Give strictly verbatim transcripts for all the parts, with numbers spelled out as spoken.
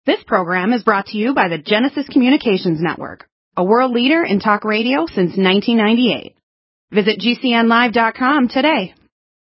This program is brought to you by the Genesis Communications Network, a world leader in talk radio since nineteen ninety-eight. Visit G C N live dot com today.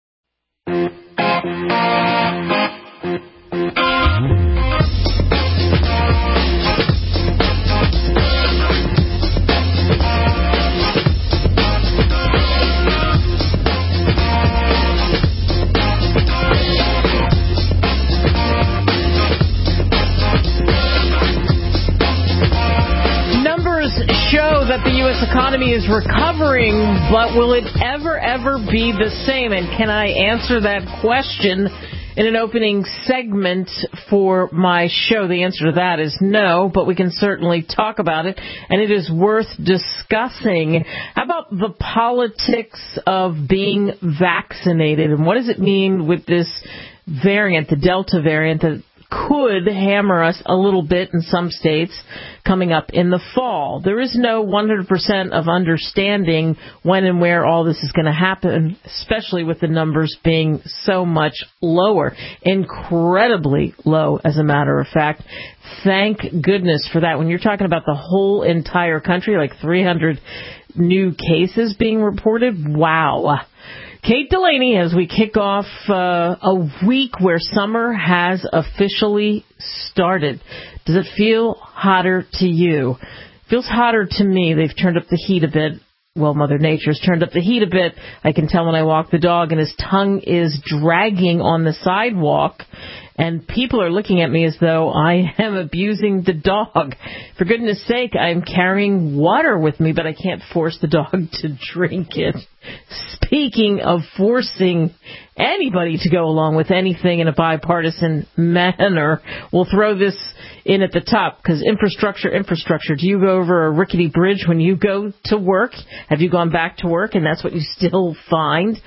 Show that the U S economy is recovering, but will it ever, ever be the same? And can I answer that question in an opening segment for my show? The answer to that is no, but we can certainly talk about it, and it is worth discussing. How about the politics of being vaccinated, and what does it mean with this variant, the Delta variant, that could hammer us a little bit in some states coming up in the fall? There is no one hundred percent of understanding when and where all this is going to happen, especially with the numbers being so much lower, incredibly low, as a matter of fact. Thank goodness for that. When you're talking about the whole entire country, like three hundred new cases being reported, wow. Kate Delaney, as we kick off uh, a week where summer has officially started. Does it feel hotter to you? It feels hotter to me. They've turned up the heat a bit. Well, Mother Nature's turned up the heat a bit. I can tell when I walk the dog, and his tongue is dragging on the sidewalk. And people are looking at me as though I am abusing the dog. For goodness sake, I'm carrying water with me, but I can't force the dog to drink it. Speaking of forcing anybody to go along with anything in a bipartisan manner, we'll throw this in at the top, because infrastructure, infrastructure. Do you go over a rickety bridge when you go to work? Have you gone back to work and that's what you still find?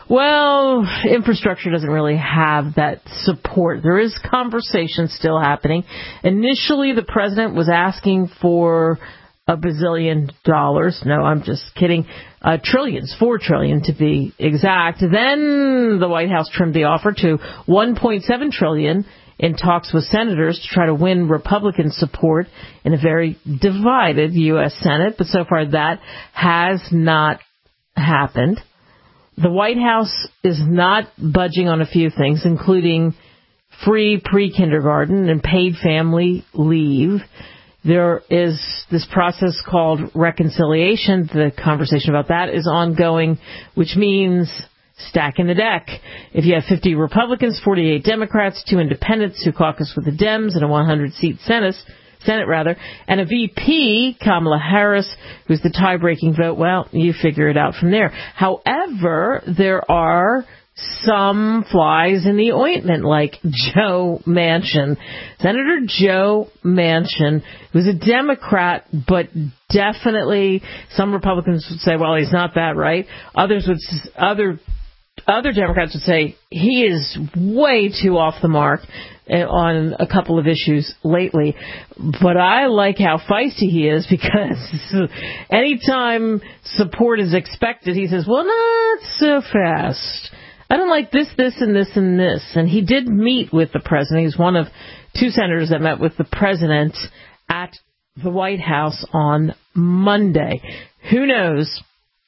Well, infrastructure doesn't really have that support. There is conversation still happening. Initially, the president was asking for a bazillion dollars. No, I'm just kidding. Uh, trillions, four trillion to be exact. Then the White House trimmed the offer to one point seven trillion in talks with senators to try to win Republican support in a very divided U S Senate. But so far that has not happened. The White House is not budging on a few things, including free pre-kindergarten and paid family leave. There is this process called reconciliation. The conversation about that is ongoing, which means stacking the deck. If you have fifty Republicans, forty-eight Democrats, two independents who caucus with the Dems, and a one hundred seat Senate, Senate rather, and a V P, Kamala Harris, who's the tie-breaking vote, well, you figure it out from there. However, there are some flies in the ointment, like Joe Manchin. Senator Joe Manchin, who's a Democrat, but definitely some Republicans would say, well, he's not that right. Others would, other Other Democrats would say he is way too off the mark on a couple of issues lately. But I like how feisty he is, because anytime support is expected, he says, well, not so fast. I don't like this, this, and this, and this. And he did meet with the president. He's one of two senators that met with the president at the White House on Monday. Who knows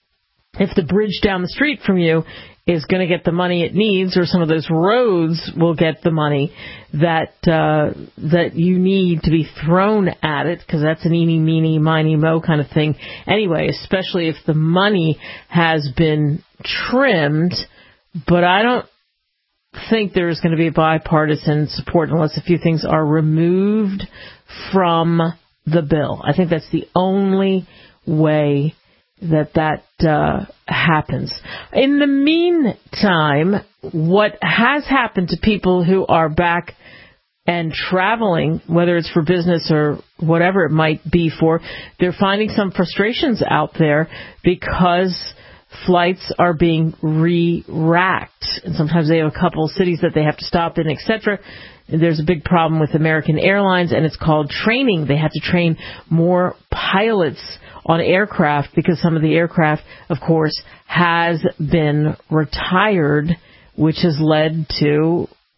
if the bridge down the street from you is going to get the money it needs, or some of those roads will get the money that uh, that you need to be thrown at it, because that's an eeny, meeny, miny, mo kind of thing. Anyway, especially if the money has been trimmed. But I don't think there's going to be bipartisan support unless a few things are removed from the bill. I think that's the only way that that uh, happens. In the meantime, what has happened to people who are back and traveling, whether it's for business or whatever it might be for, they're finding some frustrations out there because flights are being re-racked. And sometimes they have a couple of cities that they have to stop in, et cetera. There's a big problem with American Airlines, and it's called training. They have to train more pilots on aircraft because some of the aircraft, of course, has been retired, which has led to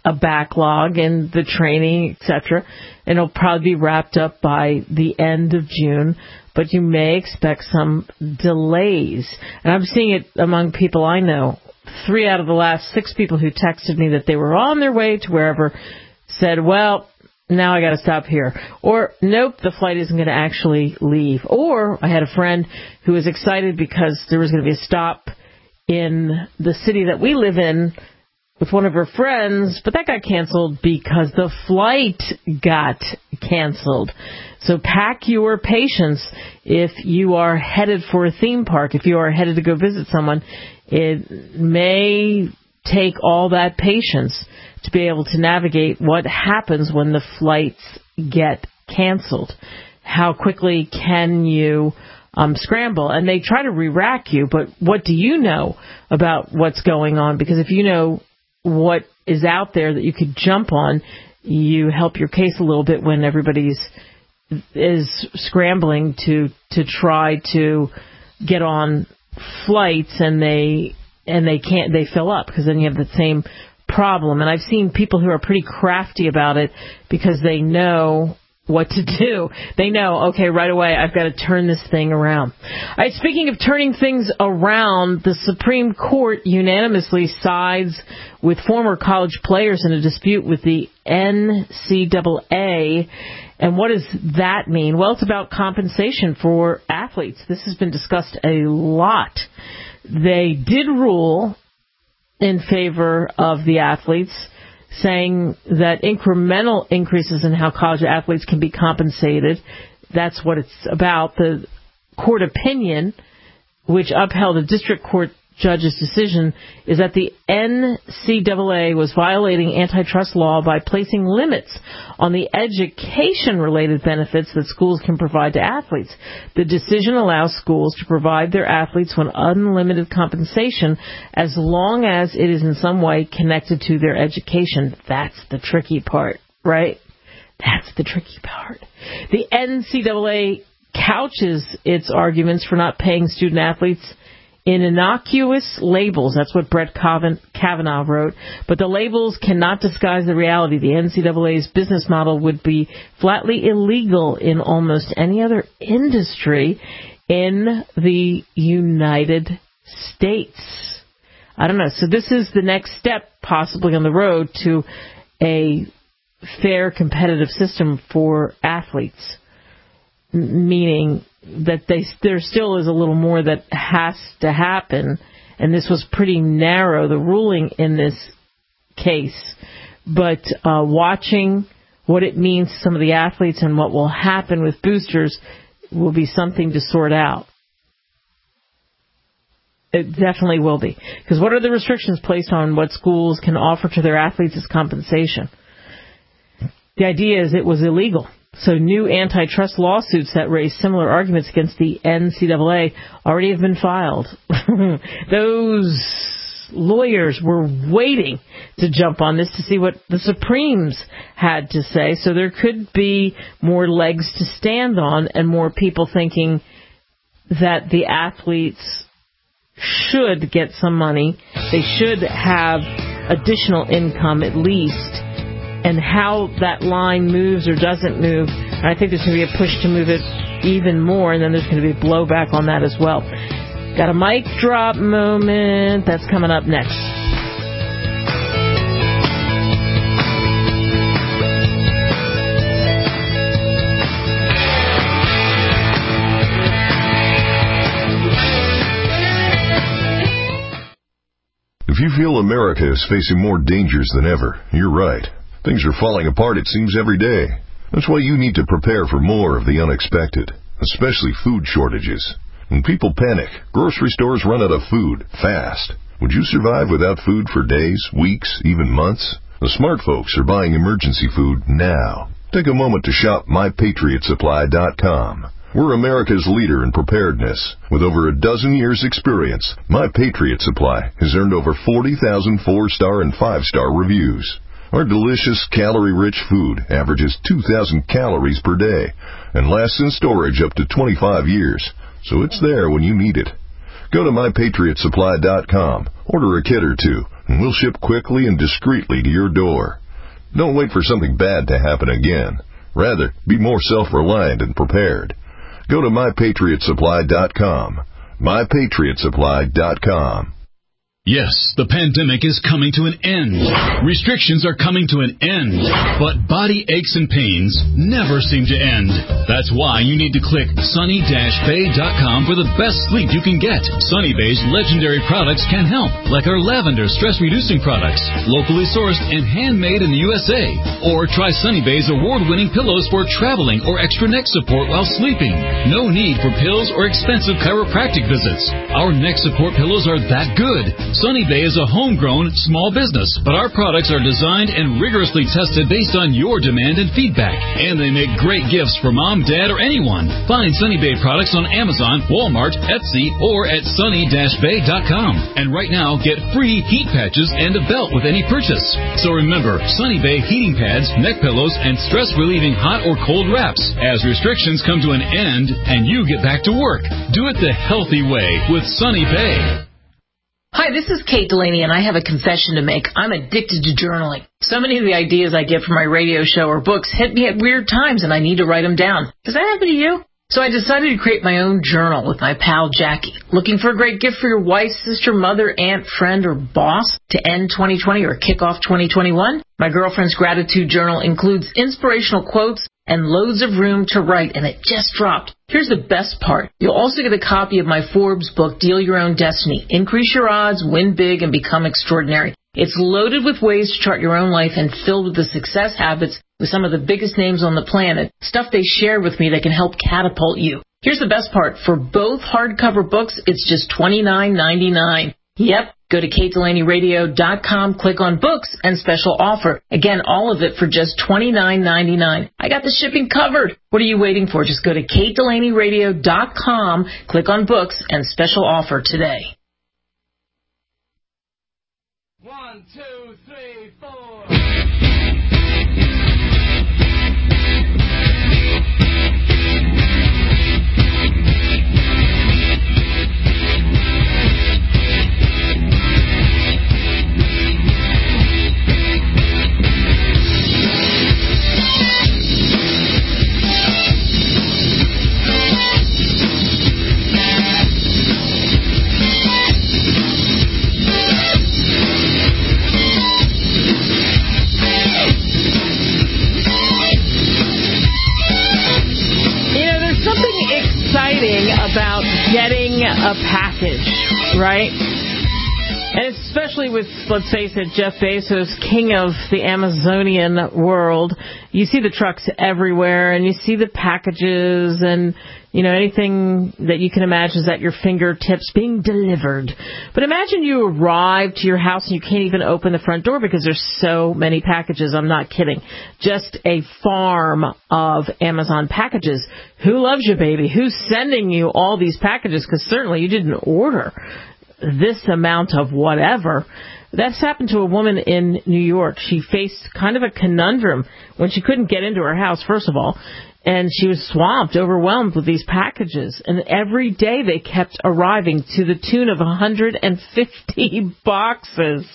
a backlog in the training, et cetera, and it'll probably be wrapped up by the end of June, but you may expect some delays. And I'm seeing it among people I know. Three out of the last six people who texted me that they were on their way to wherever said, well, now I got to stop here. Or, nope, the flight isn't going to actually leave. Or I had a friend who was excited because there was going to be a stop in the city that we live in with one of her friends, but that got canceled because the flight got canceled. So pack your patience if you are headed for a theme park, if you are headed to go visit someone. It may take all that patience to be able to navigate what happens when the flights get canceled. How quickly can you um, scramble? And they try to re-rack you, but what do you know about what's going on? Because if you know what is out there that you could jump on, you help your case a little bit when everybody's is scrambling to to try to get on flights and they and they can't they fill up, because then you have the same problem. And I've seen people who are pretty crafty about it because they know what to do. They know, okay, right away, I've got to turn this thing around. All right, speaking of turning things around, the Supreme Court unanimously sides with former college players in a dispute with the N C double A. And what does that mean? Well, it's about compensation for athletes. This has been discussed a lot. They did rule in favor of the athletes, saying that incremental increases in how college athletes can be compensated, that's what it's about. The court opinion, which upheld a district court judge's decision, is that the N C double A was violating antitrust law by placing limits on the education-related benefits that schools can provide to athletes. The decision allows schools to provide their athletes with unlimited compensation as long as it is in some way connected to their education. That's the tricky part, right? That's the tricky part. The N C double A couches its arguments for not paying student athletes in innocuous labels. That's what Brett Kavanaugh wrote. But the labels cannot disguise the reality. The N C double A's business model would be flatly illegal in almost any other industry in the United States. I don't know. So this is the next step possibly on the road to a fair competitive system for athletes, meaning that they, there still is a little more that has to happen, and this was pretty narrow, the ruling in this case. But uh, watching what it means to some of the athletes and what will happen with boosters will be something to sort out. It definitely will be. Because what are the restrictions placed on what schools can offer to their athletes as compensation? The idea is it was illegal. So new antitrust lawsuits that raise similar arguments against the N C double A already have been filed. Those lawyers were waiting to jump on this to see what the Supremes had to say. So there could be more legs to stand on and more people thinking that the athletes should get some money. They should have additional income at least. And how that line moves or doesn't move, I think there's going to be a push to move it even more, and then there's going to be blowback on that as well. Got a mic drop moment. That's coming up next. If you feel America is facing more dangers than ever, you're right. Things are falling apart, it seems, every day. That's why you need to prepare for more of the unexpected, especially food shortages. When people panic, grocery stores run out of food fast. Would you survive without food for days, weeks, even months? The smart folks are buying emergency food now. Take a moment to shop my patriot supply dot com. We're America's leader in preparedness. With over a dozen years' experience, My Patriot Supply has earned over forty thousand four-star and five-star reviews. Our delicious, calorie-rich food averages two thousand calories per day and lasts in storage up to twenty-five years, so it's there when you need it. Go to my patriot supply dot com, order a kit or two, and we'll ship quickly and discreetly to your door. Don't wait for something bad to happen again. Rather, be more self-reliant and prepared. Go to my patriot supply dot com. my patriot supply dot com. Yes, the pandemic is coming to an end. Restrictions are coming to an end. But body aches and pains never seem to end. That's why you need to click sunny dash bay dot com for the best sleep you can get. Sunny Bay's legendary products can help, like our lavender stress-reducing products, locally sourced and handmade in the U S A. Or try Sunny Bay's award-winning pillows for traveling or extra neck support while sleeping. No need for pills or expensive chiropractic visits. Our neck support pillows are that good. Sunny Bay is a homegrown, small business, but our products are designed and rigorously tested based on your demand and feedback. And they make great gifts for mom, dad, or anyone. Find Sunny Bay products on Amazon, Walmart, Etsy, or at sunny dash bay dot com. And right now, get free heat patches and a belt with any purchase. So remember, Sunny Bay heating pads, neck pillows, and stress-relieving hot or cold wraps. As restrictions come to an end and you get back to work, do it the healthy way with Sunny Bay. Hi, this is Kate Delaney, and I have a confession to make. I'm addicted to journaling. So many of the ideas I get from my radio show or books hit me at weird times, and I need to write them down. Does that happen to you? So I decided to create my own journal with my pal Jackie. Looking for a great gift for your wife, sister, mother, aunt, friend, or boss to end twenty twenty or kick off twenty twenty-one? My girlfriend's gratitude journal includes inspirational quotes and loads of room to write, and it just dropped. Here's the best part. You'll also get a copy of my Forbes book, Deal Your Own Destiny. Increase your odds, win big, and become extraordinary. It's loaded with ways to chart your own life and filled with the success habits with some of the biggest names on the planet, stuff they share with me that can help catapult you. Here's the best part. For both hardcover books, it's just twenty-nine ninety-nine. Yep. Go to kate delaney radio dot com, click on books, and special offer. Again, all of it for just twenty-nine ninety-nine. I got the shipping covered. What are you waiting for? Just go to kate delaney radio dot com, click on books, and special offer today. One, two, three, four. About getting a package, right? And especially with, let's face it, Jeff Bezos, king of the Amazonian world. You see the trucks everywhere, and you see the packages, and, you know, anything that you can imagine is at your fingertips being delivered. But imagine you arrive to your house and you can't even open the front door because there's so many packages. I'm not kidding. Just a farm of Amazon packages. Who loves you, baby? Who's sending you all these packages? Because certainly you didn't order this amount of whatever. That's happened to a woman in New York. She faced kind of a conundrum when she couldn't get into her house, first of all, and she was swamped, overwhelmed with these packages. And every day they kept arriving to the tune of one hundred fifty boxes.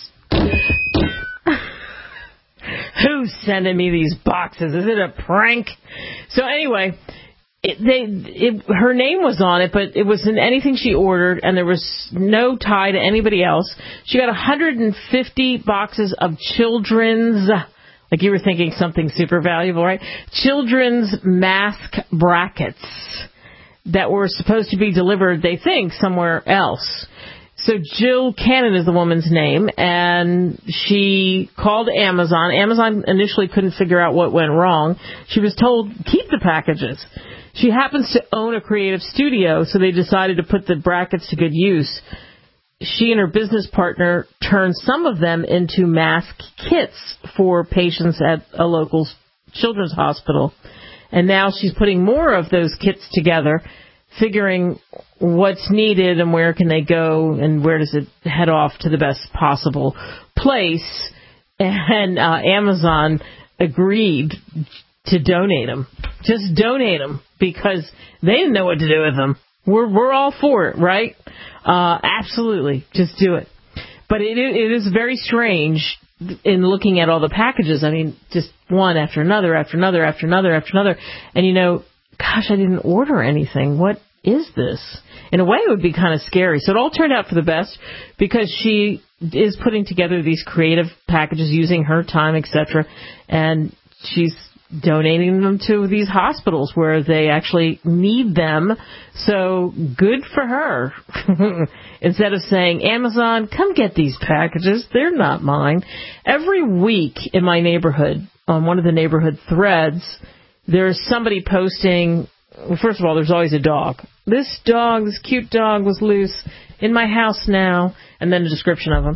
Who's sending me these boxes? Is it a prank? So anyway, It, they, it, her name was on it, but it wasn't anything she ordered, and there was no tie to anybody else. She got one hundred fifty boxes of children's, like you were thinking something super valuable, right? Children's mask brackets that were supposed to be delivered, they think, somewhere else. So Jill Cannon is the woman's name, and she called Amazon. Amazon initially couldn't figure out what went wrong. She was told, keep the packages. She happens to own a creative studio, so they decided to put the brackets to good use. She and her business partner turned some of them into mask kits for patients at a local children's hospital. And now she's putting more of those kits together, figuring what's needed and where can they go and where does it head off to the best possible place. And uh, Amazon agreed to donate them. Just donate them because they didn't know what to do with them. We're we're all for it, right? Uh, absolutely. Just do it. But it, it is very strange in looking at all the packages. I mean, just one after another, after another, after another, after another. And, you know, gosh, I didn't order anything. What is this? In a way, it would be kind of scary. So it all turned out for the best because she is putting together these creative packages using her time, et cetera. And she's donating them to these hospitals where they actually need them. So good for her. Instead of saying, Amazon, come get these packages. They're not mine. Every week in my neighborhood, on one of the neighborhood threads, there's somebody posting, well, first of all, there's always a dog. This dog, this cute dog was loose in my house now, and then a description of him.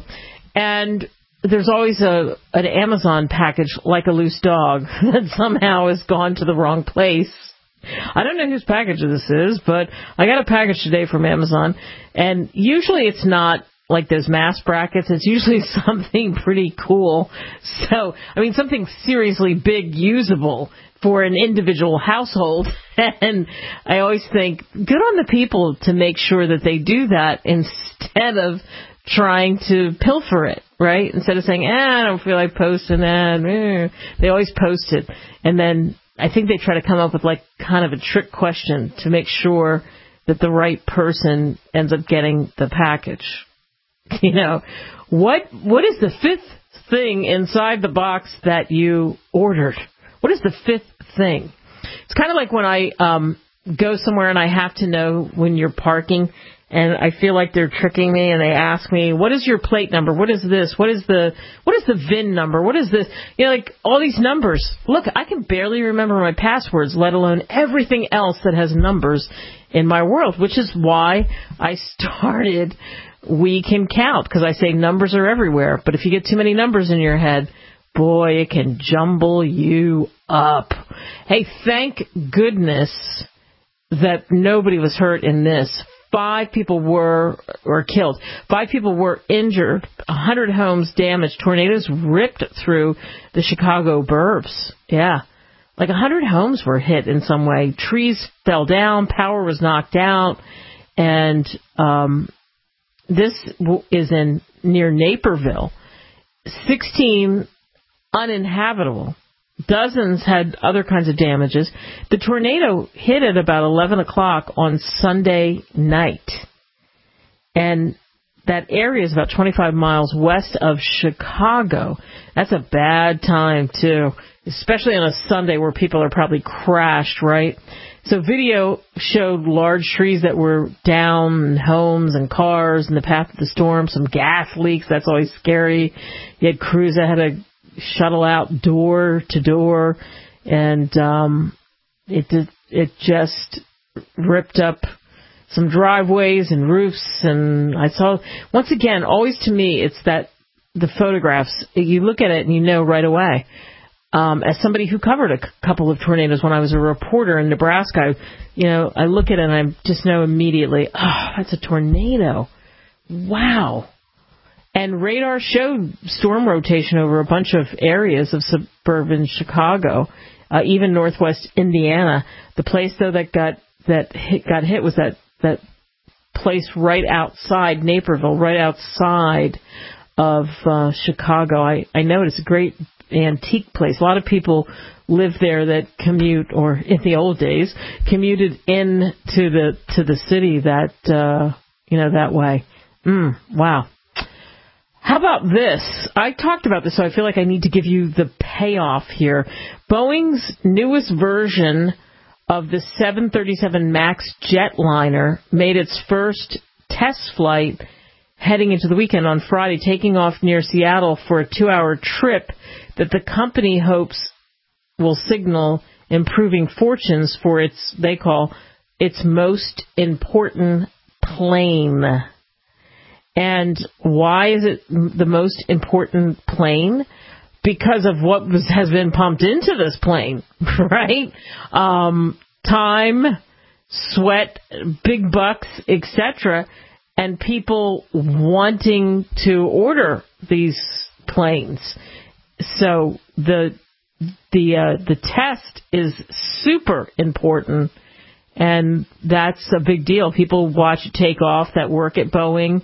And there's always a an Amazon package like a loose dog that somehow has gone to the wrong place. I don't know whose package this is, but I got a package today from Amazon, and usually it's not like those mass brackets. It's usually something pretty cool. So, I mean, something seriously big, usable for an individual household. And I always think, good on the people to make sure that they do that instead of trying to pilfer it, right? Instead of saying, eh, I don't feel like posting that. Eh. They always post it. And then I think they try to come up with like kind of a trick question to make sure that the right person ends up getting the package. You know, what what is the fifth thing inside the box that you ordered? What is the fifth thing? It's kind of like when I um, go somewhere and I have to know when you're parking, and I feel like they're tricking me, and they ask me, what is your plate number? What is this? What is the what is the V I N number? What is this? You know, like all these numbers. Look, I can barely remember my passwords, let alone everything else that has numbers in my world, which is why I started We Can Count, because I say numbers are everywhere. But if you get too many numbers in your head, boy, it can jumble you up. Hey, thank goodness that nobody was hurt in this. Five people were or killed. Five people were injured. A hundred homes damaged. Tornadoes ripped through the Chicago burbs. Yeah. Like a hundred homes were hit in some way. Trees fell down. Power was knocked out. And um, this is in near Naperville. sixteen uninhabitable. Dozens had other kinds of damages. The tornado hit at about eleven o'clock on Sunday night. And that area is about twenty-five miles west of Chicago. That's a bad time, too, especially on a Sunday where people are probably crashed, right? So video showed large trees that were down, and homes and cars in the path of the storm, some gas leaks. That's always scary. You had crews that had to shuttle out door to door, and um, it did, it just ripped up some driveways and roofs. And I saw, once again, always to me, it's that the photographs, you look at it and you know right away. Um, as somebody who covered a c- couple of tornadoes when I was a reporter in Nebraska, you know, I look at it and I just know immediately, oh, that's a tornado. Wow. And radar showed storm rotation over a bunch of areas of suburban Chicago, uh, even northwest Indiana. The place, though, that got that hit, got hit was that, that place right outside Naperville, right outside of uh, Chicago. I, I know it's a great antique place. A lot of people live there that commute, or in the old days, commuted in to the to the city that uh, you know that way. Mm, wow. How about this? I talked about this, so I feel like I need to give you the payoff here. Boeing's newest version of the seven thirty-seven MAX jetliner made its first test flight heading into the weekend on Friday, taking off near Seattle for a two-hour trip that the company hopes will signal improving fortunes for its, they call, its most important plane. And why is it the most important plane? Because of what was, has been pumped into this plane, right? Um, time, sweat, big bucks, et cetera, and people wanting to order these planes. So the the uh, the test is super important, and that's a big deal. People watch it take off that work at Boeing.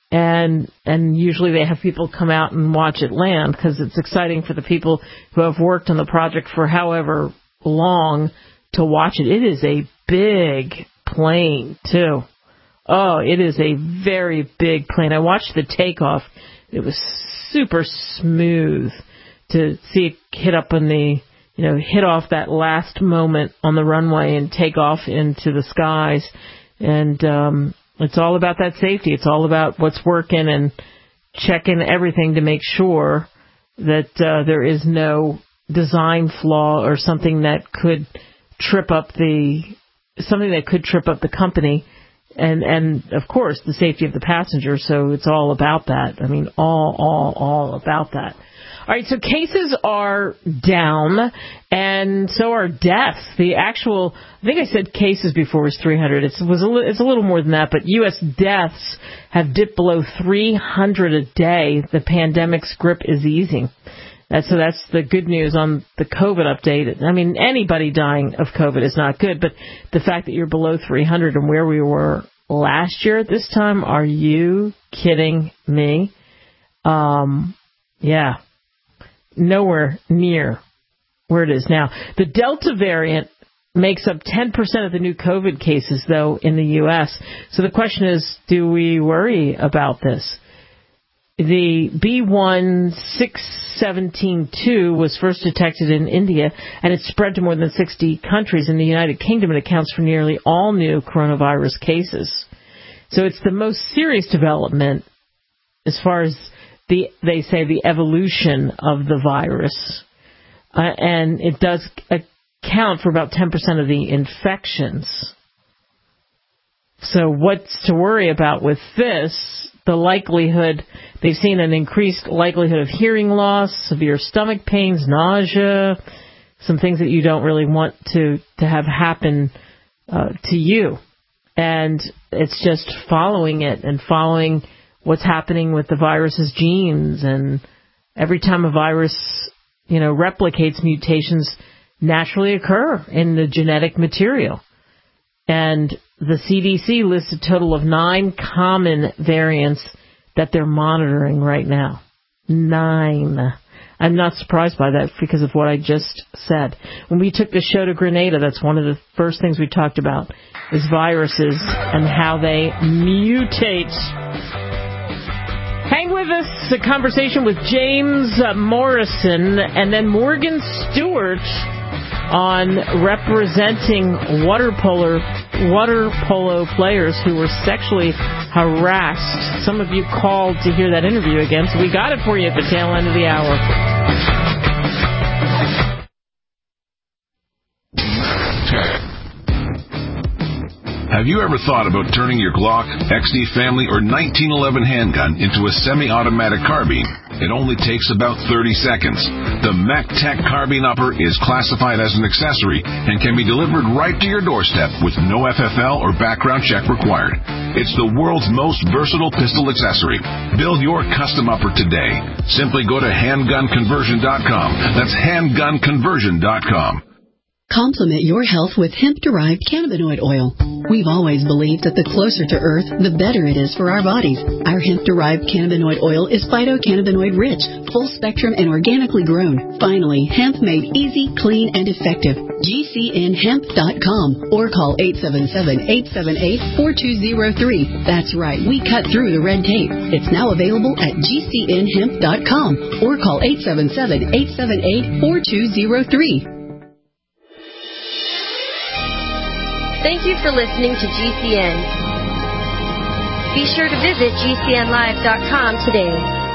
And and usually they have people come out and watch it land because it's exciting for the people who have worked on the project for however long to watch it. It is a big plane, too. Oh, it is a very big plane. I watched the takeoff. It was super smooth to see it hit up on the, you know, hit off that last moment on the runway and take off into the skies. And um, it's all about that safety. It's all about what's working and checking everything to make sure that uh, there is no design flaw or something that could trip up the something that could trip up the company. And, and of course, the safety of the passenger, so it's all about that. I mean, all, all, all about that. All right, so cases are down, and so are deaths. The actual, I think I said cases before was three hundred. It's, was a, it's a little more than that, but U S deaths have dipped below three hundred a day. The pandemic's grip is easing. That's, so that's the good news on the COVID update. I mean, anybody dying of COVID is not good, but the fact that you're below three hundred and where we were last year at this time, are you kidding me? Um, yeah, nowhere near where it is now. The Delta variant makes up ten percent of the new COVID cases, though, in the U S. So the question is, do we worry about this? The B one six seventeen two was first detected in India, and it spread to more than sixty countries. In the United Kingdom, it accounts for nearly all new coronavirus cases. So it's the most serious development as far as the, they say, the evolution of the virus. Uh, and it does account for about ten percent of the infections. So what's to worry about with this? The likelihood, they've seen an increased likelihood of hearing loss, severe stomach pains, nausea, some things that you don't really want to, to have happen uh, to you. And it's just following it and following what's happening with the virus's genes. And every time a virus, you know, replicates, mutations naturally occur in the genetic material. And the C D C lists a total of nine common variants that they're monitoring right now. Nine. I'm not surprised by that because of what I just said. When we took the show to Grenada, that's one of the first things we talked about, is viruses and how they mutate. Hang with us, a conversation with James Morrison and then Morgan Stewart on representing water polo, water polo players who were sexually harassed. Some of you called to hear that interview again, so we got it for you at the tail end of the hour. Have you ever thought about turning your Glock, X D Family, or nineteen eleven handgun into a semi-automatic carbine? It only takes about thirty seconds. The MacTech Carbine Upper is classified as an accessory and can be delivered right to your doorstep with no F F L or background check required. It's the world's most versatile pistol accessory. Build your custom upper today. Simply go to handgun conversion dot com. That's handgun conversion dot com. Complement your health with hemp-derived cannabinoid oil. We've always believed that the closer to Earth, the better it is for our bodies. Our hemp-derived cannabinoid oil is phytocannabinoid-rich, full-spectrum, and organically grown. Finally, hemp made easy, clean, and effective. G C N hemp dot com or call eight seven seven, eight seven eight, four two zero three. That's right, we cut through the red tape. It's now available at G C N hemp dot com or call eight seven seven, eight seven eight, four two zero three. Thank you for listening to G C N. Be sure to visit G C N live dot com today.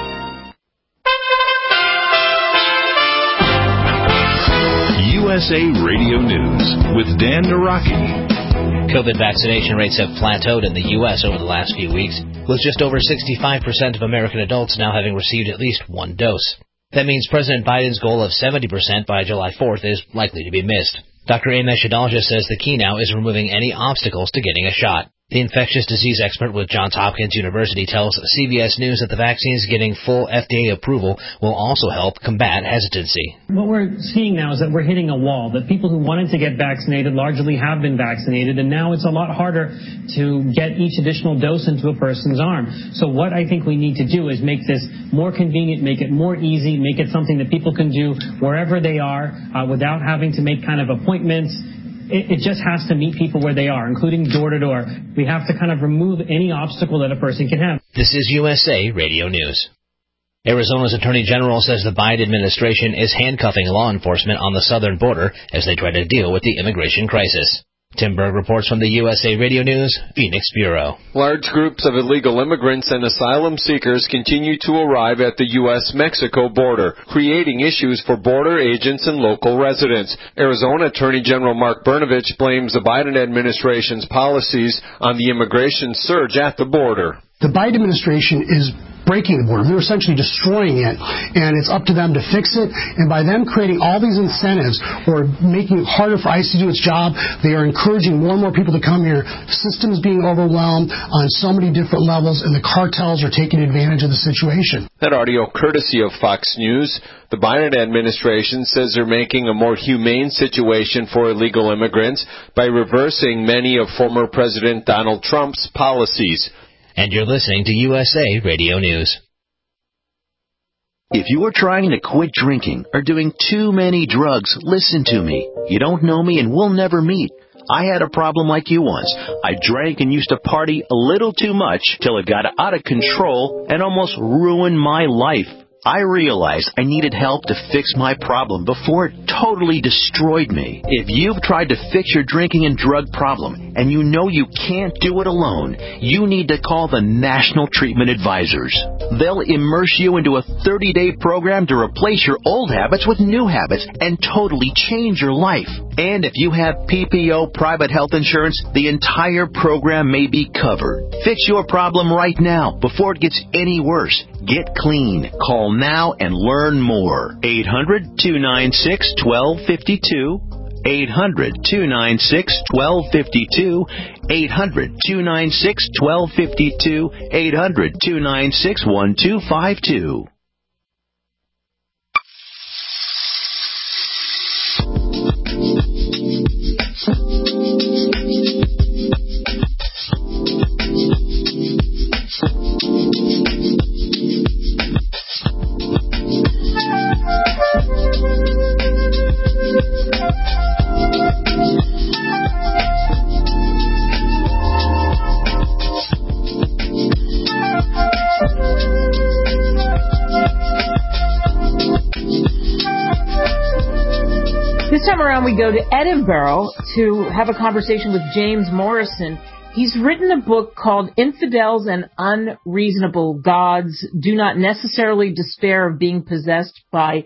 U S A Radio News with Dan Naraki. COVID vaccination rates have plateaued in the U S over the last few weeks, with just over sixty-five percent of American adults now having received at least one dose. That means President Biden's goal of seventy percent by July fourth is likely to be missed. Doctor Amesh Adalja says the key now is removing any obstacles to getting a shot. The infectious disease expert with Johns Hopkins University tells C B S News that the vaccines getting full F D A approval will also help combat hesitancy. What we're seeing now is that we're hitting a wall, that people who wanted to get vaccinated largely have been vaccinated, and now it's a lot harder to get each additional dose into a person's arm. So what I think we need to do is make this more convenient, make it more easy, make it something that people can do wherever they are uh, without having to make kind of appointments. It just has to meet people where they are, including door to door. We have to kind of remove any obstacle that a person can have. This is U S A Radio News. Arizona's Attorney General says the Biden administration is handcuffing law enforcement on the southern border as they try to deal with the immigration crisis. Tim Berg reports from the U S A Radio News, Phoenix Bureau. Large groups of illegal immigrants and asylum seekers continue to arrive at the U S Mexico border, creating issues for border agents and local residents. Arizona Attorney General Mark Brnovich blames the Biden administration's policies on the immigration surge at the border. The Biden administration is breaking the border. They're essentially destroying it, and it's up to them to fix it. And by them creating all these incentives or making it harder for ICE to do its job, they are encouraging more and more people to come here. Systems being overwhelmed on so many different levels, and the cartels are taking advantage of the situation. That audio courtesy of Fox News. The Biden administration says they're making a more humane situation for illegal immigrants by reversing many of former President Donald Trump's policies. And you're listening to U S A Radio News. If you are trying to quit drinking or doing too many drugs, listen to me. You don't know me and we'll never meet. I had a problem like you once. I drank and used to party a little too much till it got out of control and almost ruined my life. I realized I needed help to fix my problem before it totally destroyed me. If you've tried to fix your drinking and drug problem and you know you can't do it alone, you need to call the National Treatment Advisors. They'll immerse you into a thirty-day program to replace your old habits with new habits and totally change your life. And if you have P P O private health insurance, the entire program may be covered. Fix your problem right now before it gets any worse. Get clean. Call now and learn more. eight hundred, two nine six, one two five two. eight hundred, two nine six, one two five two. eight hundred, two nine six, one two five two. eight hundred, two nine six, one two five two. This time around, we go to Edinburgh to have a conversation with James Morrison. He's written a book called Infidels and Unreasonable Gods Do Not Necessarily Despair of Being Possessed by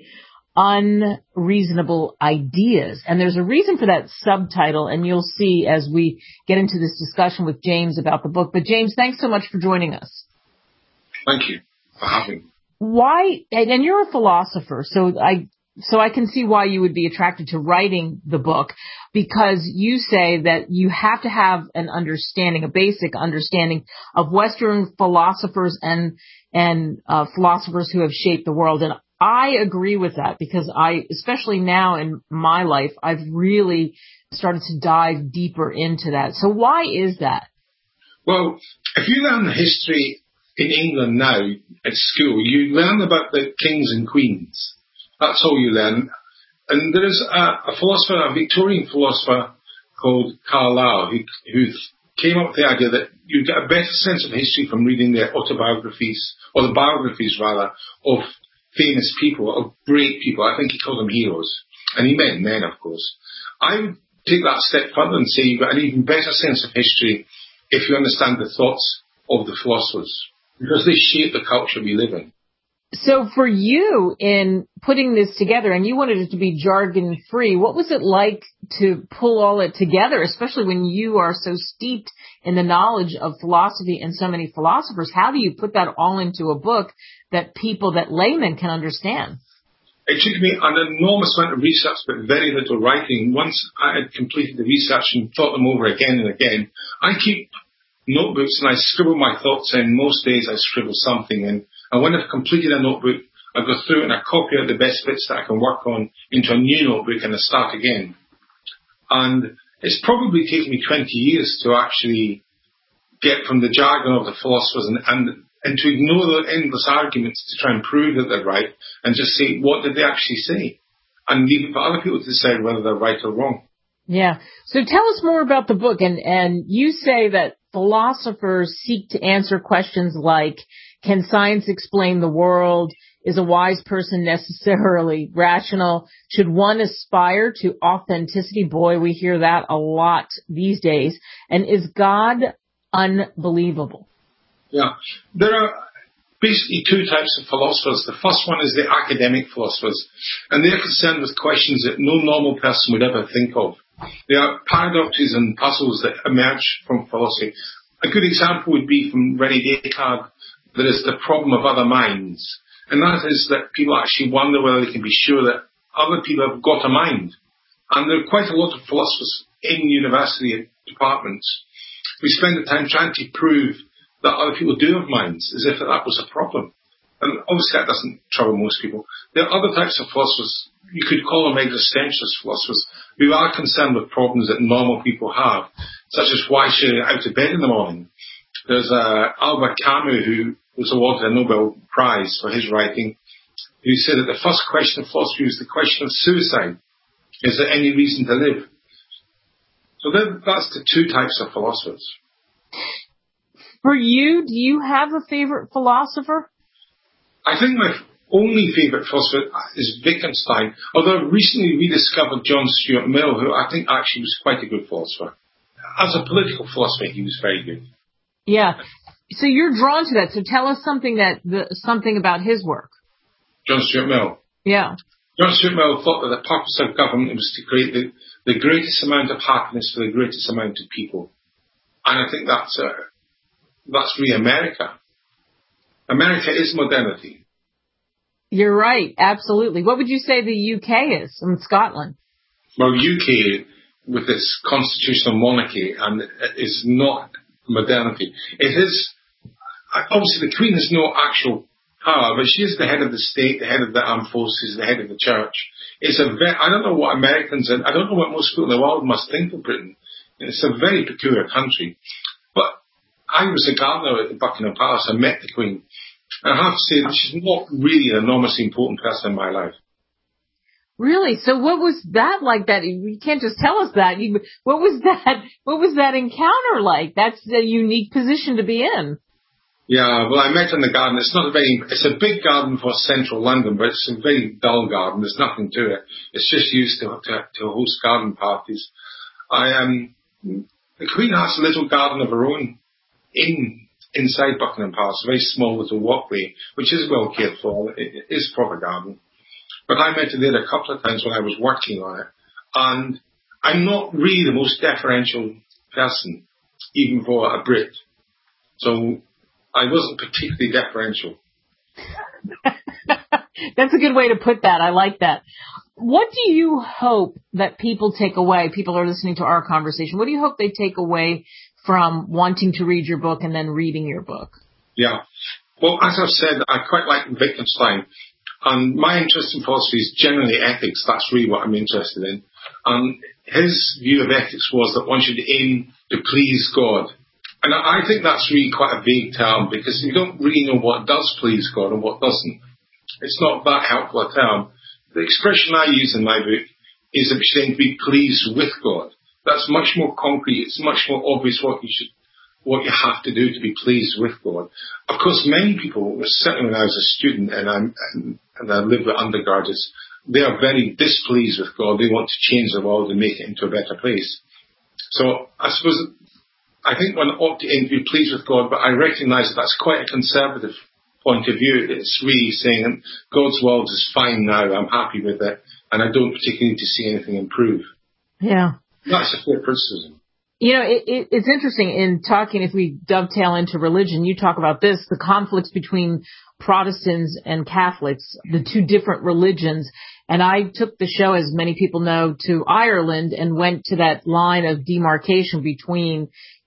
Unreasonable Ideas. And there's a reason for that subtitle, and you'll see as we get into this discussion with James about the book. But James, thanks so much for joining us. Thank you for having me. Why, and you're a philosopher, so I So I can see why you would be attracted to writing the book, because you say that you have to have an understanding, a basic understanding of Western philosophers and and uh, philosophers who have shaped the world. And I agree with that, because I, especially now in my life, I've really started to dive deeper into that. So why is that? Well, if you learn history in England now at school, you learn about the kings and queens. That's all you learn. And there is a, a philosopher, a Victorian philosopher called Carlyle, who, who came up with the idea that you get a better sense of history from reading their autobiographies, or the biographies rather, of famous people, of great people. I think he called them heroes. And he meant men, of course. I would take that step further and say you get an even better sense of history if you understand the thoughts of the philosophers, because they shape the culture we live in. So for you, in putting this together, and you wanted it to be jargon-free, what was it like to pull all it together, especially when you are so steeped in the knowledge of philosophy and so many philosophers? How do you put that all into a book that people, that laymen can understand? It took me an enormous amount of research, but very little writing. Once I had completed the research and thought them over again and again, I keep notebooks and I scribble my thoughts in. Most days I scribble something in. And when I've completed a notebook, I go through it and I copy out the best bits that I can work on into a new notebook and I start again. And it's probably taken me twenty years to actually get from the jargon of the philosophers and, and, and to ignore the endless arguments to try and prove that they're right and just say, what did they actually say? And leave it for other people to decide whether they're right or wrong. Yeah. So tell us more about the book. And, and you say that philosophers seek to answer questions like, can science explain the world? Is a wise person necessarily rational? Should one aspire to authenticity? Boy, we hear that a lot these days. And is God unbelievable? Yeah. There are basically two types of philosophers. The first one is the academic philosophers, and they're concerned with questions that no normal person would ever think of. There are paradoxes and puzzles that emerge from philosophy. A good example would be from René Descartes. There is the problem of other minds, and that is that people actually wonder whether they can be sure that other people have got a mind. And there are quite a lot of philosophers in university departments who spend the time trying to prove that other people do have minds, as if that was a problem. And obviously that doesn't trouble most people. There are other types of philosophers, you could call them existentialist philosophers, who are concerned with problems that normal people have, such as why should I get out of bed in the morning? There's uh, Albert Camus, who was awarded a Nobel Prize for his writing, who said that the first question of philosophy was the question of suicide. Is there any reason to live? So that, that's the two types of philosophers. For you, do you have a favorite philosopher? I think my only favourite philosopher is Wittgenstein, although I recently rediscovered John Stuart Mill, who I think actually was quite a good philosopher. As a political philosopher, he was very good. Yeah. So you're drawn to that. So tell us something that the, something about his work. John Stuart Mill. Yeah. John Stuart Mill thought that the purpose of government was to create the, the greatest amount of happiness for the greatest amount of people. And I think that's uh, that's really America. America is modernity. You're right. Absolutely. What would you say the U K is in Scotland? Well, U K, with its constitutional monarchy, and is not modernity. It is, obviously the Queen has no actual power, but she is the head of the state, the head of the armed forces, the head of the church. It's a very, I don't know what Americans, and I don't know what most people in the world must think of Britain. It's a very peculiar country. But I was a gardener at Buckingham Palace. I met the Queen. And I have to say that she's not really an enormously important person in my life. Really? So what was that like? That you can't just tell us that. You, what was that? What was that encounter like? That's a unique position to be in. Yeah, well, I met in the garden. It's not a very. It's a big garden for central London, but it's a very dull garden. There's nothing to it. It's just used to to, to host garden parties. I um, the Queen has a little garden of her own in. Inside Buckingham Palace, a very small little walkway, which is well cared for. It, it is a proper garden. But I met her there a couple of times when I was working on it. And I'm not really the most deferential person, even for a Brit. So I wasn't particularly deferential. That's a good way to put that. I like that. What do you hope that people take away? People are listening to our conversation. What do you hope they take away from wanting to read your book and then reading your book? Yeah. Well, as I've said, I quite like Wittgenstein. And my interest in philosophy is generally ethics. That's really what I'm interested in. And his view of ethics was that one should aim to please God. And I think that's really quite a vague term, because you don't really know what does please God and what doesn't. It's not that helpful a term. The expression I use in my book is that we should aim to be pleased with God. That's much more concrete. It's much more obvious what you should, what you have to do to be pleased with God. Of course, many people, certainly when I was a student and, I'm, and, and I lived with undergraduates, they are very displeased with God. They want to change the world and make it into a better place. So I suppose, I think one ought to aim to be pleased with God, but I recognise that that's quite a conservative point of view. It's really saying God's world is fine now, I'm happy with it, and I don't particularly need to see anything improve. Yeah. That's a fair criticism. You know, it, it, it's interesting in talking, if we dovetail into religion, you talk about this, the conflicts between Protestants and Catholics, the two different religions. And I took the show, as many people know, to Ireland and went to that line of demarcation between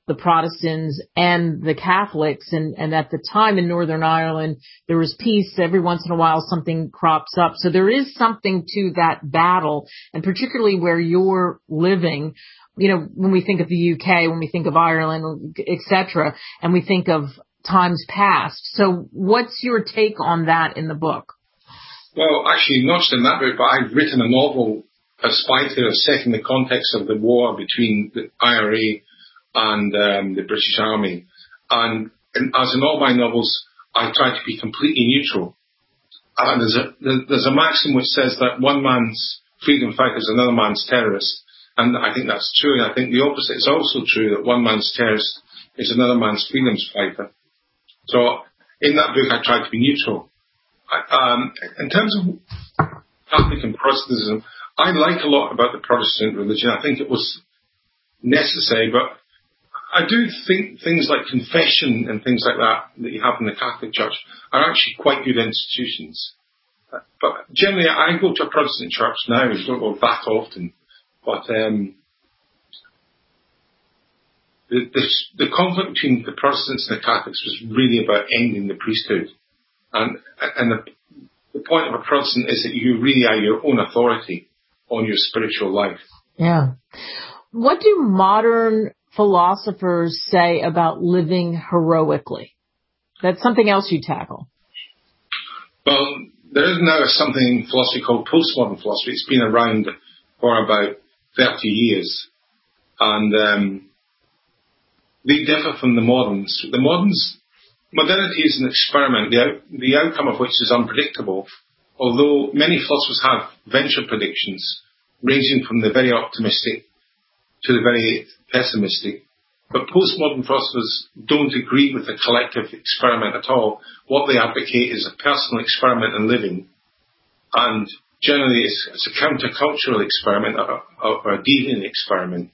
the Protestants and the Catholics. And, and at the time in Northern Ireland, there was peace. Every once in a while, something crops up. So there is something to that battle, and particularly where you're living. You know, when we think of the U K, when we think of Ireland, et cetera, and we think of times past. So what's your take on that in the book? Well, actually, not just in that book, but I've written a novel, A Spy Tale, set in the context of the war between the I R A and um, the British Army. And, and as in all my novels, I try to be completely neutral. And there's a, there's a maxim which says that one man's freedom fighter is another man's terrorist. And I think that's true. And I think the opposite is also true, that one man's terrorist is another man's freedom fighter. So in that book, I tried to be neutral. I, um, in terms of Catholic and Protestantism, I like a lot about the Protestant religion. I think it was necessary, but I do think things like confession and things like that that you have in the Catholic Church are actually quite good institutions. But generally, I go to a Protestant church now. I don't go that often. But um, the, the, the conflict between the Protestants and the Catholics was really about ending the priesthood. And, and the, the point of a Protestant is that you really are your own authority on your spiritual life. Yeah. What do modern philosophers say about living heroically? That's something else you tackle. Well, there is now something in philosophy called postmodern philosophy. It's been around for about thirty years. And um, they differ from the moderns. The moderns, modernity is an experiment, the, out, the outcome of which is unpredictable, although many philosophers have venture predictions ranging from the very optimistic to the very pessimistic. But postmodern philosophers don't agree with the collective experiment at all. What they advocate is a personal experiment in living, and generally it's, it's a countercultural experiment or, or a deviant experiment.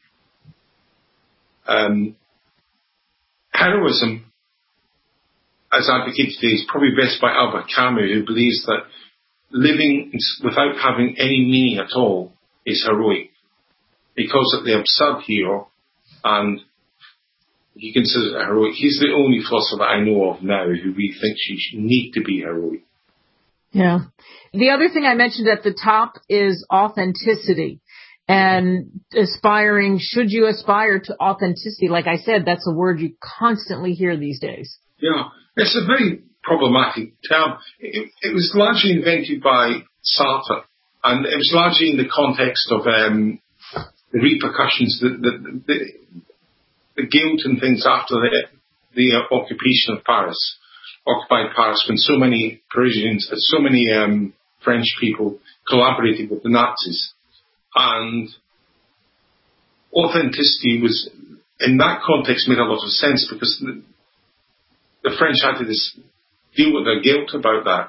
Um, heroism, as advocated today, is probably best by Albert Camus, who believes that living without having any meaning at all is heroic, because of the absurd hero, and he considers it heroic. He's the only philosopher that I know of now who really thinks you need to be heroic. Yeah. The other thing I mentioned at the top is authenticity. And aspiring, should you aspire to authenticity? Like I said, that's a word you constantly hear these days. Yeah, it's a very problematic term. It, it was largely invented by Sartre, and it was largely in the context of um, the repercussions, the, the, the, the guilt and things after the, the uh, occupation of Paris, occupied Paris, when so many Parisians, so many um, French people collaborated with the Nazis. And authenticity was, in that context, made a lot of sense, because the, the French had to this, deal with their guilt about that.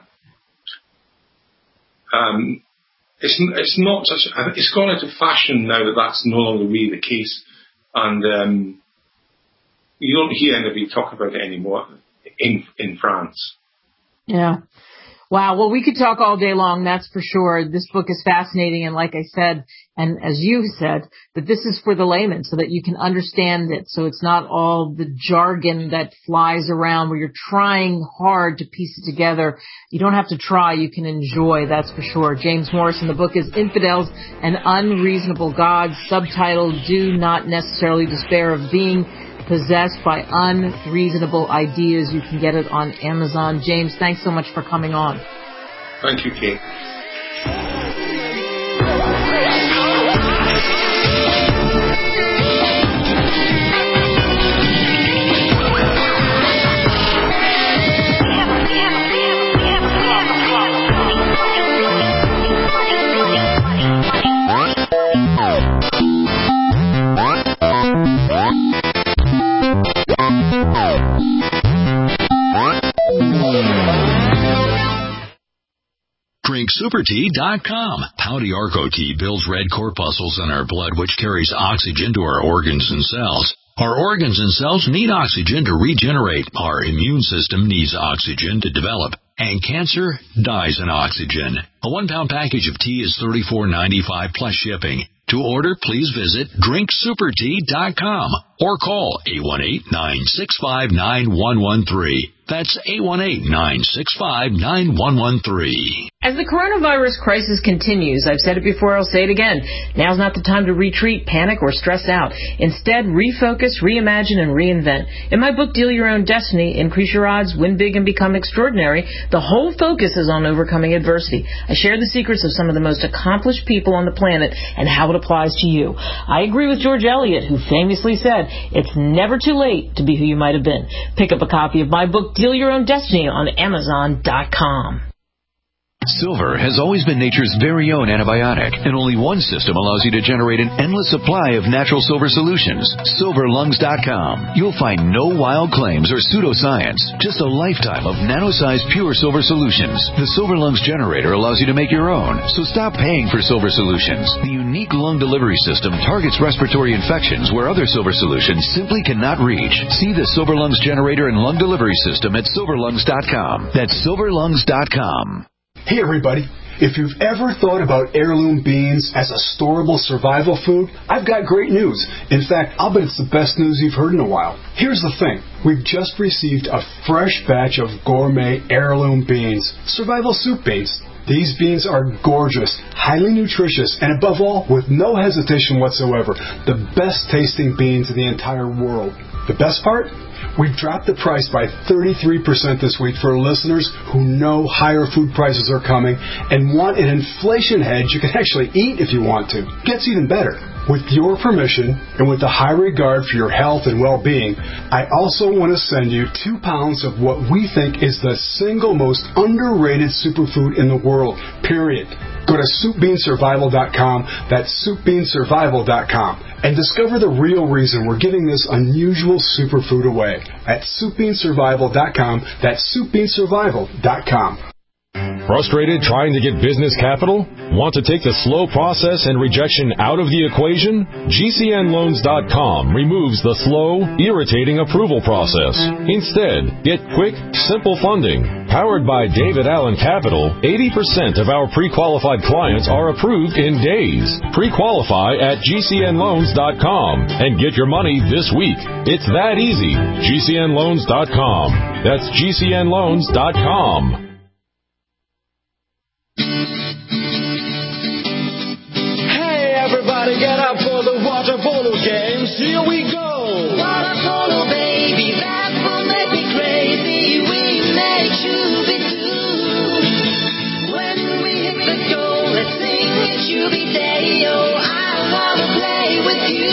Um, it's, it's not such, it's gone out of fashion now that that's no longer really the case. And um, you don't hear anybody talk about it anymore in, in France. Yeah. Wow. Well, we could talk all day long, that's for sure. This book is fascinating. And like I said, and as you said, that this is for the layman so that you can understand it. So it's not all the jargon that flies around where you're trying hard to piece it together. You don't have to try. You can enjoy. That's for sure. James Morrison, the book is Infidels and Unreasonable Gods, subtitled Do Not Necessarily Despair of Being Possessed by Unreasonable Ideas. You can get it on Amazon. James, thanks so much for coming on. Thank you, Kate. drink super tea dot com. Pouty Arco tea builds red corpuscles in our blood, which carries oxygen to our organs and cells. Our organs and cells need oxygen to regenerate. Our immune system needs oxygen to develop. And cancer dies in oxygen. A one-pound package of tea is thirty-four ninety-five plus shipping. To order, please visit drink super tea dot com. or call eight one eight, nine six five, nine one one three. That's eight one eight, nine six five, nine one one three. As the coronavirus crisis continues, I've said it before, I'll say it again, now's not the time to retreat, panic, or stress out. Instead, refocus, reimagine, and reinvent. In my book, Deal Your Own Destiny, Increase Your Odds, Win Big, and Become Extraordinary, the whole focus is on overcoming adversity. I share the secrets of some of the most accomplished people on the planet and how it applies to you. I agree with George Eliot, who famously said, it's never too late to be who you might have been. Pick up a copy of my book, Deal Your Own Destiny, on Amazon dot com. Silver has always been nature's very own antibiotic, and only one system allows you to generate an endless supply of natural silver solutions. Silver Lungs dot com. You'll find no wild claims or pseudoscience, just a lifetime of nano-sized pure silver solutions. The Silver Lungs generator allows you to make your own, so stop paying for silver solutions. The unique lung delivery system targets respiratory infections where other silver solutions simply cannot reach. See the Silver Lungs generator and lung delivery system at Silver Lungs dot com. That's Silver Lungs dot com. Hey everybody, if you've ever thought about heirloom beans as a storable survival food, I've got great news. In fact, I'll bet it's the best news you've heard in a while. Here's the thing. We've just received a fresh batch of gourmet heirloom beans, survival soup beans. These beans are gorgeous, highly nutritious, and above all, with no hesitation whatsoever, the best tasting beans in the entire world. The best part? We've dropped the price by thirty-three percent this week for listeners who know higher food prices are coming and want an inflation hedge you can actually eat if you want to. Gets even better. With your permission and with the high regard for your health and well-being, I also want to send you two pounds of what we think is the single most underrated superfood in the world, period. Go to soup bean survival dot com, that's soup bean survival dot com, and discover the real reason we're giving this unusual superfood away at soup bean survival dot com, that's soup bean survival dot com. Frustrated trying to get business capital? Want to take the slow process and rejection out of the equation? G C N loans dot com removes the slow, irritating approval process. Instead, get quick, simple funding. Powered by David Allen Capital, eighty percent of our pre-qualified clients are approved in days. Pre-qualify at G C N loans dot com and get your money this week. It's that easy. G C N loans dot com. That's G C N loans dot com. Everybody get up for the water polo games. Here we go. Water polo, baby, that will make me crazy. We make shooby-doo. When we hit the goal, let's sing it shooby-day-o. I wanna play with you.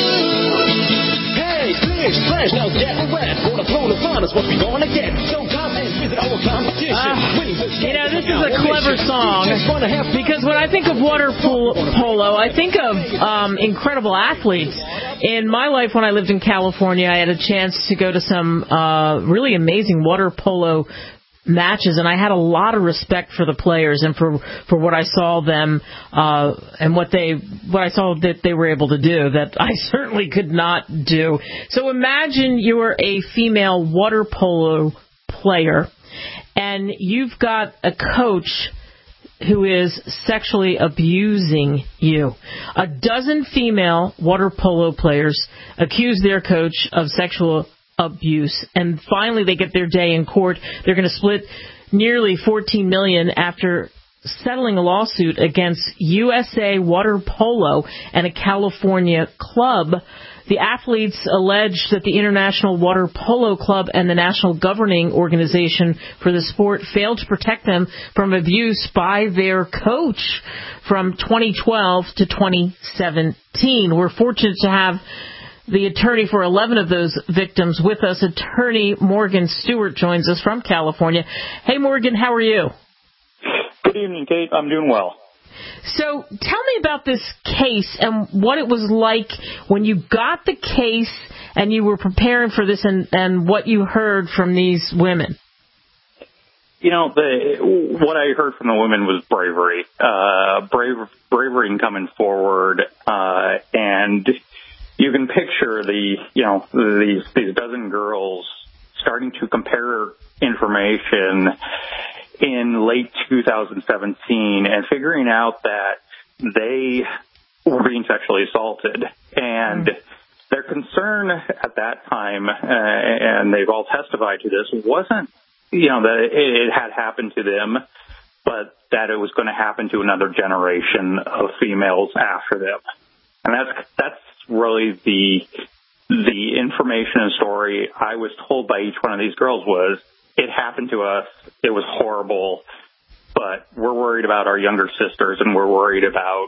Hey, splish, splash, now get wet. Water polo fun is what we gonna get. So come and visit our competition. Uh, you know, this is a clever song because when I think of water polo, I think of um, incredible athletes. In my life, when I lived in California, I had a chance to go to some uh, really amazing water polo matches, and I had a lot of respect for the players and for for what I saw them uh, and what they what I saw that they were able to do that I certainly could not do. So imagine you're a female water polo player, and you've got a coach who is sexually abusing you. A dozen female water polo players accuse their coach of sexual abuse, and finally they get their day in court. They're going to split nearly fourteen million dollars after settling a lawsuit against U S A Water Polo and a California club. The athletes allege that the International Water Polo Club and the National Governing Organization for the sport failed to protect them from abuse by their coach from twenty twelve to twenty seventeen. We're fortunate to have the attorney for eleven of those victims with us. Attorney Morgan Stewart joins us from California. Hey, Morgan, how are you? Good evening, Kate. I'm doing well. So tell me about this case and what it was like when you got the case and you were preparing for this, and, and what you heard from these women. You know, the, what I heard from the women was bravery, uh, brave, bravery in coming forward, uh, and you can picture the, you know, these, these dozen girls starting to compare information in late two thousand seventeen and figuring out that they were being sexually assaulted. And their concern concern at that time, uh, and they've all testified to this, wasn't, you know, that it had happened to them, but that it was going to happen to another generation of females after them. And that's that's really the the information and story I was told by each one of these girls was, it happened to us, it was horrible, but we're worried about our younger sisters, and we're worried about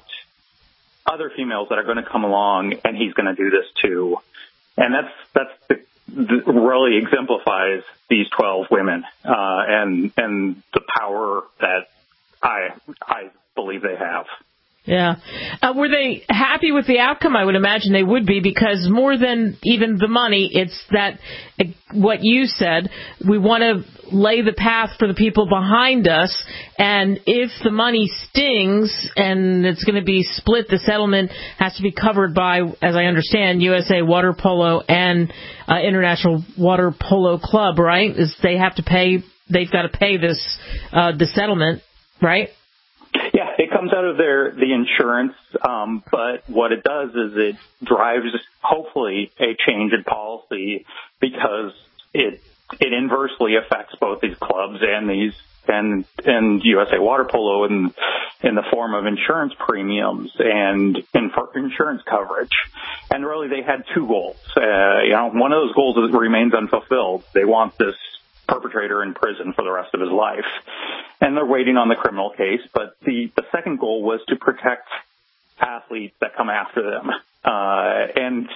other females that are going to come along, and he's going to do this too. And that's that's the, the, really exemplifies these twelve women uh, and and the power that I I believe they have. Yeah. Uh, were they happy with the outcome? I would imagine they would be, because more than even the money, it's that uh, what you said, we want to lay the path for the people behind us, and if the money stings and it's going to be split, the settlement has to be covered by, as I understand, U S A Water Polo and uh, International Water Polo Club, right? Is they have to pay, they've got to pay this, uh, the settlement, right? Yeah, it comes out of their the insurance, um, but what it does is it drives, hopefully, a change in policy, because it it inversely affects both these clubs and these and and U S A Water Polo in in the form of insurance premiums and in insurance coverage. And really, they had two goals. Uh, you know, one of those goals is, remains unfulfilled. They want this perpetrator in prison for the rest of his life, and they're waiting on the criminal case. But the, the second goal was to protect athletes that come after them, uh, and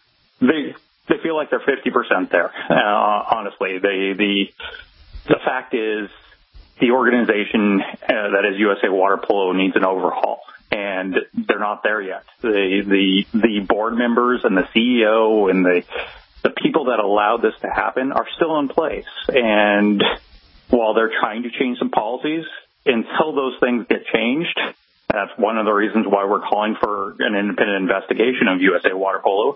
they they feel like they're fifty percent there. Uh, honestly, they the the fact is the organization uh, that is U S A Water Polo needs an overhaul, and they're not there yet. The the the board members and the C E O and the The people that allowed this to happen are still in place. And while they're trying to change some policies, until those things get changed, that's one of the reasons why we're calling for an independent investigation of U S A Water Polo.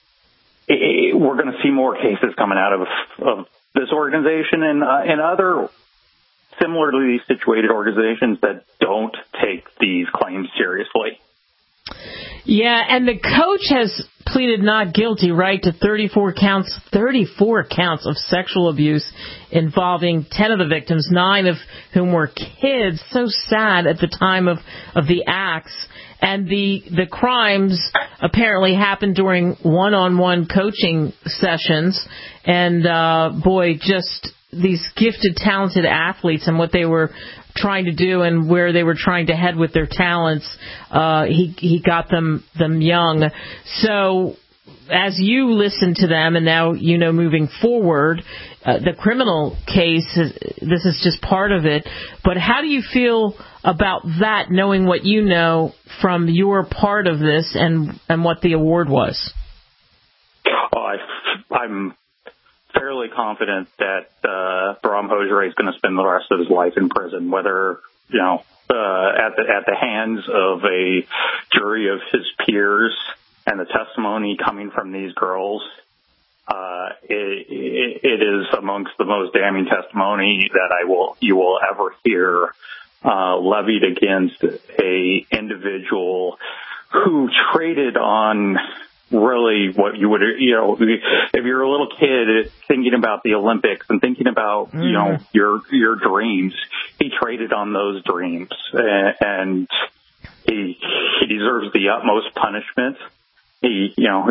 It, we're going to see more cases coming out of, of this organization and, uh, and other similarly situated organizations that don't take these claims seriously. Yeah, and the coach has pleaded not guilty, right, to thirty-four counts, thirty-four counts of sexual abuse involving ten of the victims, nine of whom were kids. So sad at the time of, of the acts. And the the crimes apparently happened during one-on-one coaching sessions. And, uh, boy, just these gifted, talented athletes and what they were trying to do and where they were trying to head with their talents, uh, he he got them them young. So as you listen to them, and now you know moving forward, uh, the criminal case, is, this is just part of it. But how do you feel about that, knowing what you know from your part of this and, and what the award was? Oh, I, I'm fairly confident that uh, Bahram Hosieray is going to spend the rest of his life in prison, whether, you know, uh, at the at the hands of a jury of his peers and the testimony coming from these girls. Uh, it, it, it is amongst the most damning testimony that I will you will ever hear uh, levied against a individual who traded on really what you would, you know, if you're a little kid thinking about the Olympics and thinking about, mm. you know, your your dreams, he traded on those dreams, and he he deserves the utmost punishment. He, you know,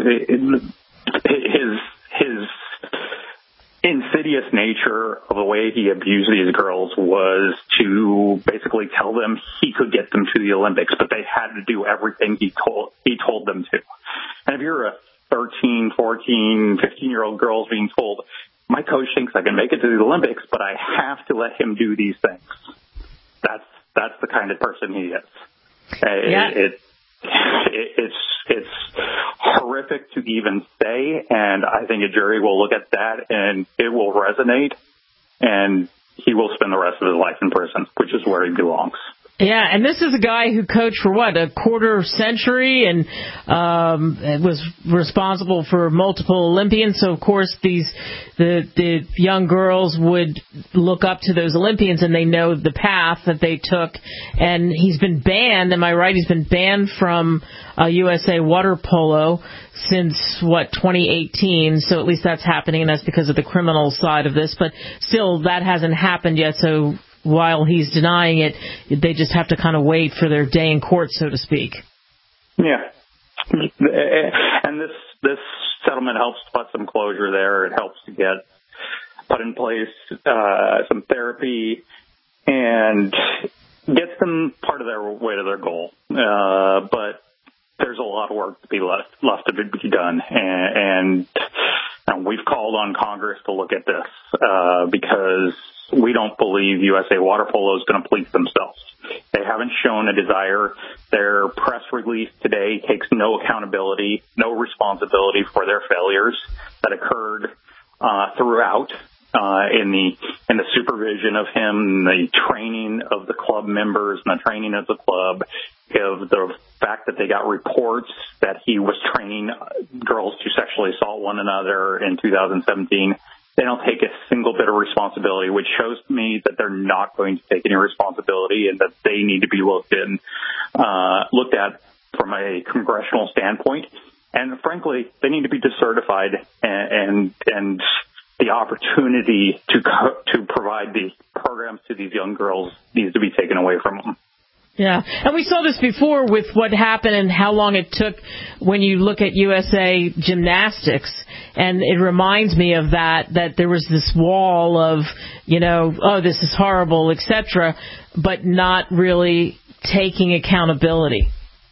his his insidious nature of the way he abused these girls was to basically tell them he could get them to the Olympics, but they had to do everything he told he told them to. And if you're a thirteen, fourteen, fifteen-year-old girl being told, my coach thinks I can make it to the Olympics, but I have to let him do these things, that's that's the kind of person he is. Yeah. It, it, it, it's it's horrific to even say, and I think a jury will look at that and it will resonate, and he will spend the rest of his life in prison, which is where he belongs. Yeah, and this is a guy who coached for, what, a quarter century and um, was responsible for multiple Olympians. So, of course, these the the young girls would look up to those Olympians, and they know the path that they took. And he's been banned, am I right? He's been banned from uh, U S A water polo since, what, twenty eighteen. So at least that's happening, and that's because of the criminal side of this. But still, that hasn't happened yet, so while he's denying it, they just have to kind of wait for their day in court, so to speak. Yeah. And this this settlement helps put some closure there. It helps to get put in place uh, some therapy and gets them part of their way to their goal. Uh, but there's a lot of work to be left, left to be done. And, and, and we've called on Congress to look at this uh, because we don't believe U S A Water Polo is going to police themselves. They haven't shown a desire. Their press release today takes no accountability, no responsibility for their failures that occurred uh, throughout uh, in the in the supervision of him, the training of the club members, and the training of the club, of the fact that they got reports that he was training girls to sexually assault one another in two thousand seventeen. They don't take a single bit of responsibility, which shows to me that they're not going to take any responsibility and that they need to be looked in, uh, looked at from a congressional standpoint. And frankly, they need to be decertified, and and, and the opportunity to co- to provide these programs to these young girls needs to be taken away from them. Yeah, and we saw this before with what happened and how long it took when you look at U S A Gymnastics, and it reminds me of that, that there was this wall of, you know, oh, this is horrible, et cetera, but not really taking accountability.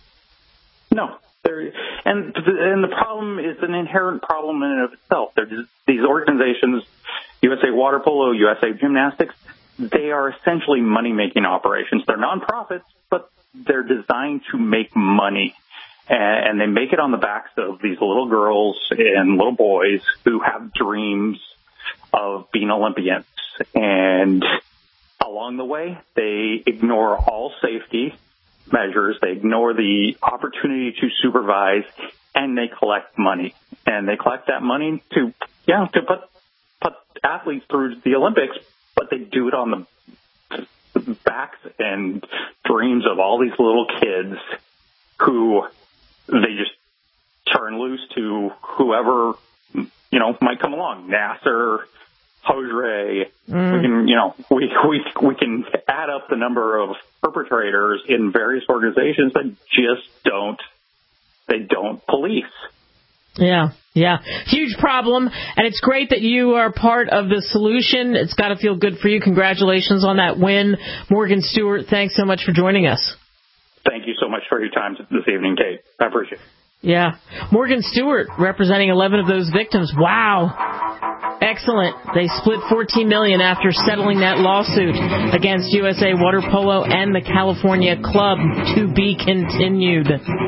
No. There, and, and the problem is an inherent problem in and of itself. Just, these organizations, U S A Water Polo, U S A Gymnastics, they are essentially money-making operations. They're nonprofits, but they're designed to make money. And, and they make it on the backs of these little girls and little boys who have dreams of being Olympians. And along the way, they ignore all safety measures. They ignore the opportunity to supervise, and they collect money. And they collect that money to, yeah, to put, put athletes through the Olympics, but they do it on the backs and dreams of all these little kids who they just turn loose to whoever, you know, might come along. Nasser, Hosre, mm. we can, you know, we, we, we can add up the number of perpetrators in various organizations that just don't, they don't police. Yeah, yeah. Huge problem, and it's great that you are part of the solution. It's got to feel good for you. Congratulations on that win. Morgan Stewart, thanks so much for joining us. Thank you so much for your time this evening, Kate. I appreciate it. Yeah. Morgan Stewart representing eleven of those victims. Wow. Excellent. They split fourteen million dollars after settling that lawsuit against U S A Water Polo and the California Club. To be continued.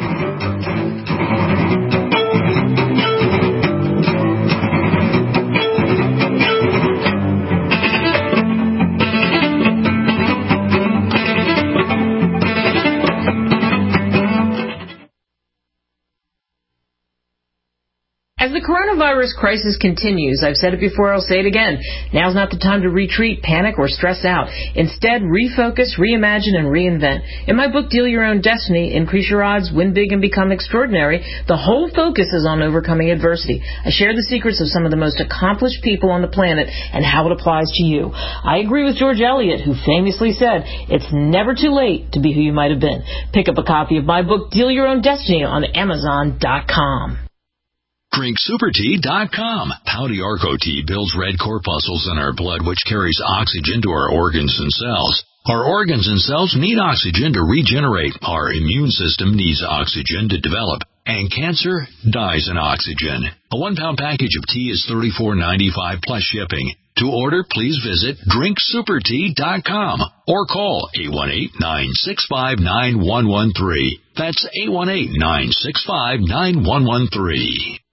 As the coronavirus crisis continues, I've said it before, I'll say it again, now's not the time to retreat, panic, or stress out. Instead, refocus, reimagine, and reinvent. In my book, Deal Your Own Destiny, Increase Your Odds, Win Big, and Become Extraordinary, the whole focus is on overcoming adversity. I share the secrets of some of the most accomplished people on the planet and how it applies to you. I agree with George Eliot, who famously said, it's never too late to be who you might have been. Pick up a copy of my book, Deal Your Own Destiny, on Amazon dot com. Drink Super Tea dot com. Pouty Arco Tea builds red corpuscles in our blood, which carries oxygen to our organs and cells. Our organs and cells need oxygen to regenerate. Our immune system needs oxygen to develop. And cancer dies in oxygen. A one-pound package of tea is thirty-four ninety-five plus shipping. To order, please visit Drink Super Tea dot com or call eight one eight, nine six five, nine one one three. That's eight one eight, nine six five, nine one one three.